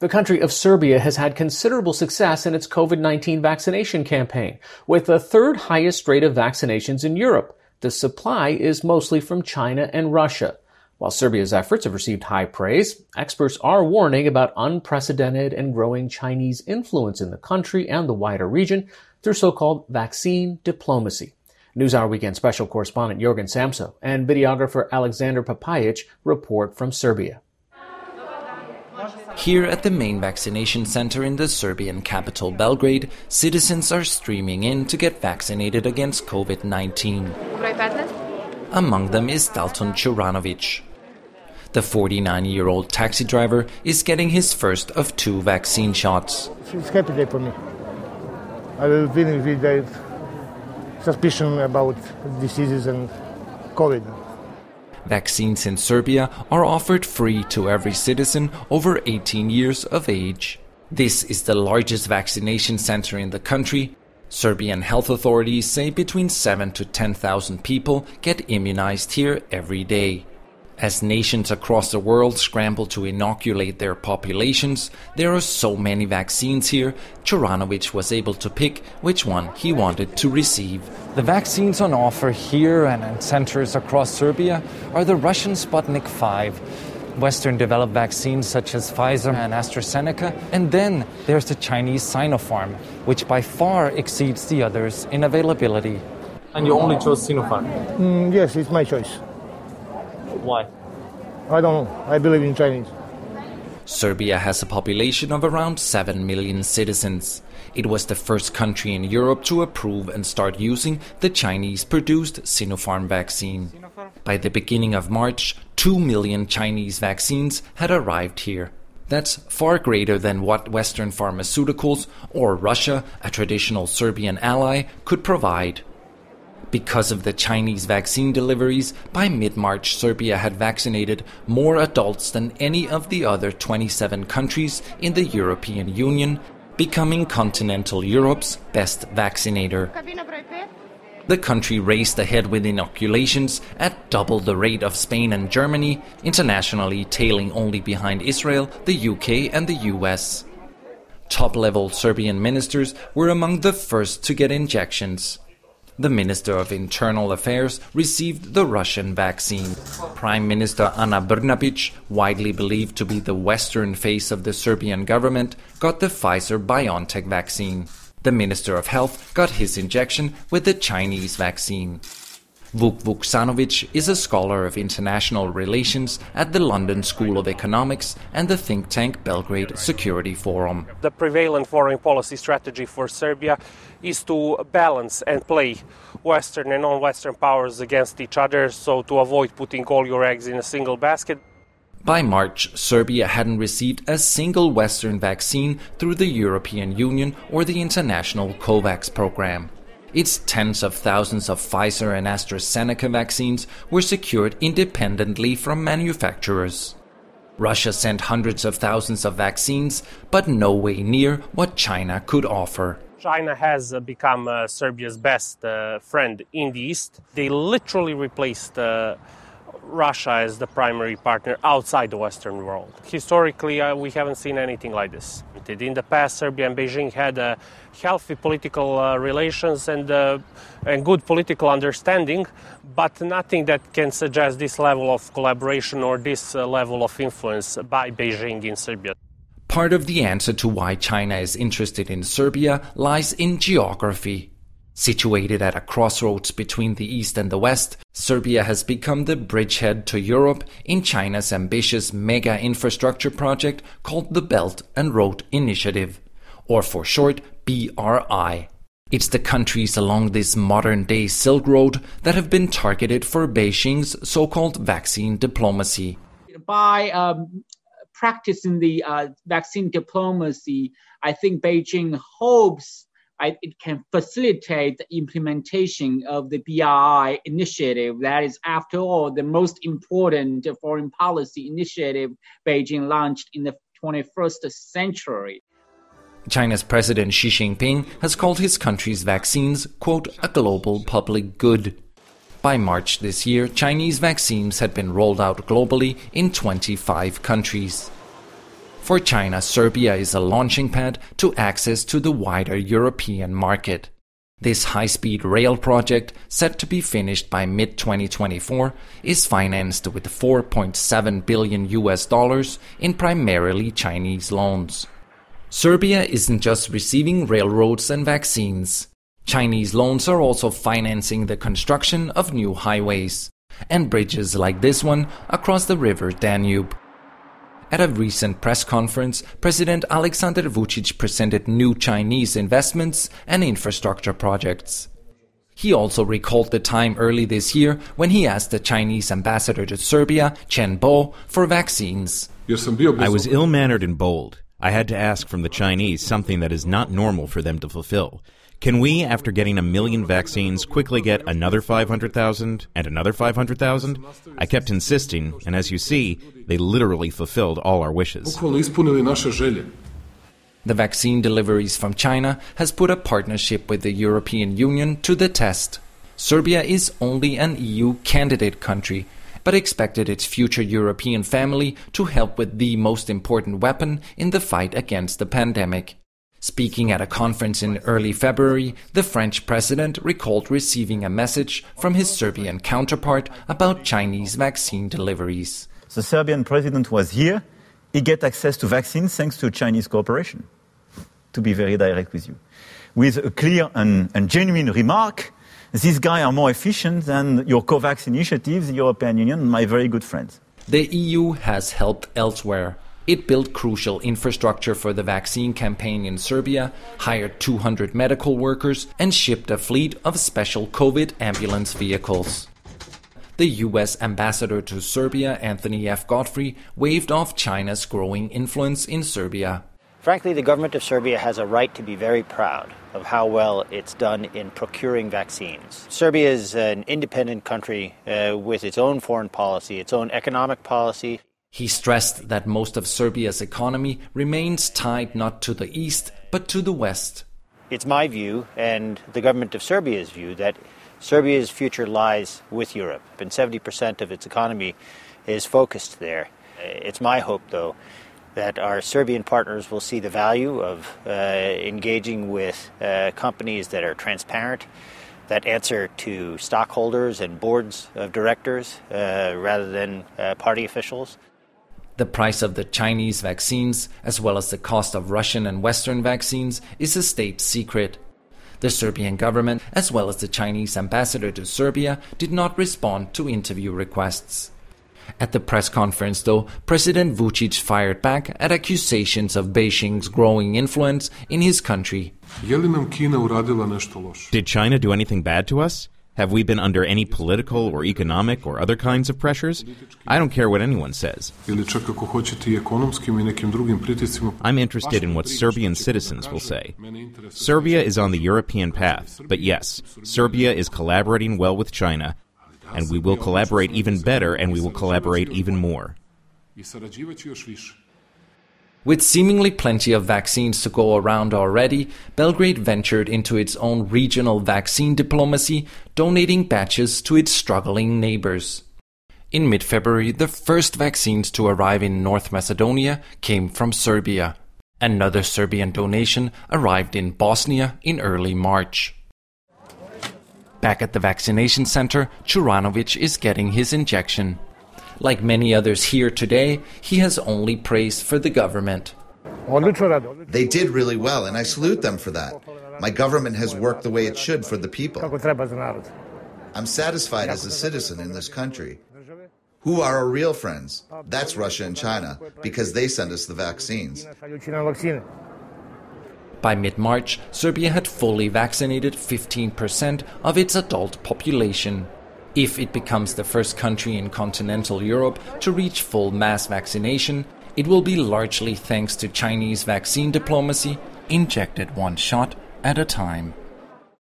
The country of Serbia has had considerable success in its COVID-19 vaccination campaign, with the third highest rate of vaccinations in Europe. The supply is mostly from China and Russia. While Serbia's efforts have received high praise, experts are warning about unprecedented and growing Chinese influence in the country and the wider region through so-called vaccine diplomacy. NewsHour Weekend special correspondent Jorgen Samso and videographer Alexander Papajic report from Serbia. Here at the main vaccination center in the Serbian capital Belgrade, citizens are streaming in to get vaccinated against COVID-19. Among them is Dalton Čuranović. The 49-year-old taxi driver is getting his first of 2 vaccine shots. It's a happy day for me. I will finish with the suspicion about diseases and COVID. Vaccines in Serbia are offered free to every citizen over 18 years of age. This is the largest vaccination center in the country. Serbian health authorities say between 7,000 to 10,000 people get immunized here every day. As nations across the world scramble to inoculate their populations, there are so many vaccines here, Čuranović was able to pick which one he wanted to receive. The vaccines on offer here and in centers across Serbia are the Russian Sputnik V, Western-developed vaccines such as Pfizer and AstraZeneca, and then there's the Chinese Sinopharm, which by far exceeds the others in availability. And you only chose Sinopharm? Yes, it's my choice. Why? I don't know. I believe in Chinese. Serbia has a population of around 7 million citizens. It was the first country in Europe to approve and start using the Chinese-produced Sinopharm vaccine. By the beginning of March, 2 million Chinese vaccines had arrived here. That's far greater than what Western pharmaceuticals or Russia, a traditional Serbian ally, could provide. Because of the Chinese vaccine deliveries, by mid-March Serbia had vaccinated more adults than any of the other 27 countries in the European Union, becoming continental Europe's best vaccinator. The country raced ahead with inoculations at double the rate of Spain and Germany, internationally tailing only behind Israel, the UK and the US. Top-level Serbian ministers were among the first to get injections. The Minister of Internal Affairs received the Russian vaccine. Prime Minister Ana Brnabić, widely believed to be the Western face of the Serbian government, got the Pfizer-BioNTech vaccine. The Minister of Health got his injection with the Chinese vaccine. Vuk Vuksanović is a scholar of international relations at the London School of Economics and the think tank Belgrade Security Forum. The prevalent foreign policy strategy for Serbia is to balance and play Western and non-Western powers against each other, so to avoid putting all your eggs in a single basket. By March, Serbia hadn't received a single Western vaccine through the European Union or the international COVAX program. Its tens of thousands of Pfizer and AstraZeneca vaccines were secured independently from manufacturers. Russia sent hundreds of thousands of vaccines, but no way near what China could offer. China has become Serbia's best friend in the East. They literally replaced Russia as the primary partner outside the Western world. Historically, we haven't seen anything like this. In the past, Serbia and Beijing had healthy political relations and good political understanding, but nothing that can suggest this level of collaboration or this level of influence by Beijing in Serbia. Part of the answer to why China is interested in Serbia lies in geography. Situated at a crossroads between the East and the West, Serbia has become the bridgehead to Europe in China's ambitious mega infrastructure project called the Belt and Road Initiative, or for short, BRI. It's the countries along this modern-day Silk Road that have been targeted for Beijing's so-called vaccine diplomacy. By practicing the vaccine diplomacy, I think Beijing hopes it can facilitate the implementation of the BRI initiative. That is, after all, the most important foreign policy initiative Beijing launched in the 21st century. China's President Xi Jinping has called his country's vaccines, quote, a global public good. By March this year, Chinese vaccines had been rolled out globally in 25 countries. For China, Serbia is a launching pad to access to the wider European market. This high-speed rail project, set to be finished by mid-2024, is financed with $4.7 billion in primarily Chinese loans. Serbia isn't just receiving railroads and vaccines. Chinese loans are also financing the construction of new highways and bridges like this one across the river Danube. At a recent press conference, President Alexander Vučić presented new Chinese investments and infrastructure projects. He also recalled the time early this year when he asked the Chinese ambassador to Serbia, Chen Bo, for vaccines. I was ill-mannered and bold. I had to ask from the Chinese something that is not normal for them to fulfill. Can we, after getting 1 million vaccines, quickly get another 500,000 and another 500,000? I kept insisting, and as you see, they literally fulfilled all our wishes. The vaccine deliveries from China has put a partnership with the European Union to the test. Serbia is only an EU candidate country, but expected its future European family to help with the most important weapon in the fight against the pandemic. Speaking at a conference in early February, the French president recalled receiving a message from his Serbian counterpart about Chinese vaccine deliveries. The Serbian president was here. He get access to vaccines thanks to Chinese cooperation, to be very direct with you. With a clear and genuine remark, these guys are more efficient than your COVAX initiatives, the European Union, my very good friends. The EU has helped elsewhere. It built crucial infrastructure for the vaccine campaign in Serbia, hired 200 medical workers, and shipped a fleet of special COVID ambulance vehicles. The U.S. ambassador to Serbia, Anthony F. Godfrey, waved off China's growing influence in Serbia. Frankly, the government of Serbia has a right to be very proud of how well it's done in procuring vaccines. Serbia is an independent country with its own foreign policy, its own economic policy. He stressed that most of Serbia's economy remains tied not to the east, but to the west. It's my view, and the government of Serbia's view, that Serbia's future lies with Europe, and 70% of its economy is focused there. It's my hope, though, that our Serbian partners will see the value of engaging with companies that are transparent, that answer to stockholders and boards of directors rather than party officials. The price of the Chinese vaccines, as well as the cost of Russian and Western vaccines, is a state secret. The Serbian government, as well as the Chinese ambassador to Serbia, did not respond to interview requests. At the press conference, though, President Vučić fired back at accusations of Beijing's growing influence in his country. Did China do anything bad to us? Have we been under any political or economic or other kinds of pressures? I don't care what anyone says. I'm interested in what Serbian citizens will say. Serbia is on the European path, but yes, Serbia is collaborating well with China, and we will collaborate even better, and we will collaborate even more. With seemingly plenty of vaccines to go around already, Belgrade ventured into its own regional vaccine diplomacy, donating batches to its struggling neighbors. In mid-February, the first vaccines to arrive in North Macedonia came from Serbia. Another Serbian donation arrived in Bosnia in early March. Back at the vaccination center, Churanovic is getting his injection. Like many others here today, he has only praise for the government. They did really well, and I salute them for that. My government has worked the way it should for the people. I'm satisfied as a citizen in this country. Who are our real friends? That's Russia and China, because they send us the vaccines. By mid-March, Serbia had fully vaccinated 15% of its adult population. If it becomes the first country in continental Europe to reach full mass vaccination, it will be largely thanks to Chinese vaccine diplomacy, injected one shot at a time.